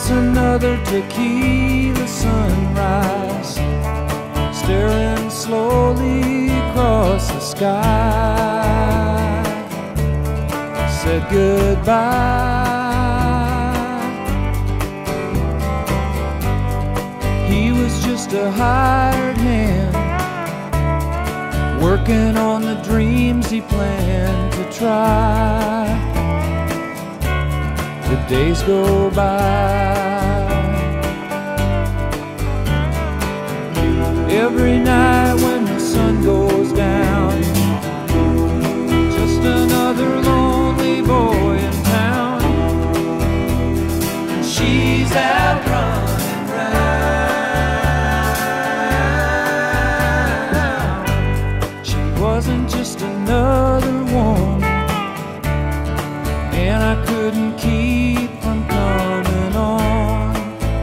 another tequila sunrise, staring slowly across the sky. Said goodbye. He was just a hired hand, working on the dreams he planned to try. The days go by. Every night when the sun goes down, just another lonely boy in town. She's out running round. She wasn't just another woman, and I couldn't keep from coming on.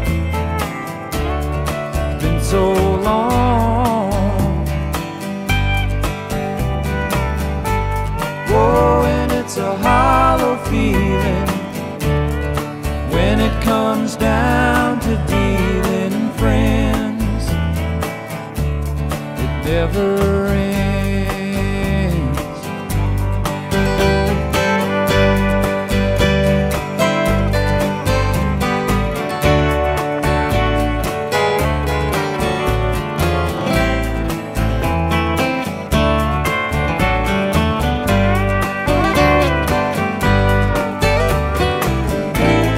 It's been so long. Oh, and it's a hollow feeling when it comes down to dealing in friends. It never ends.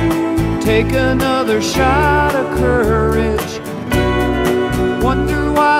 Take another shot of courage, wonder why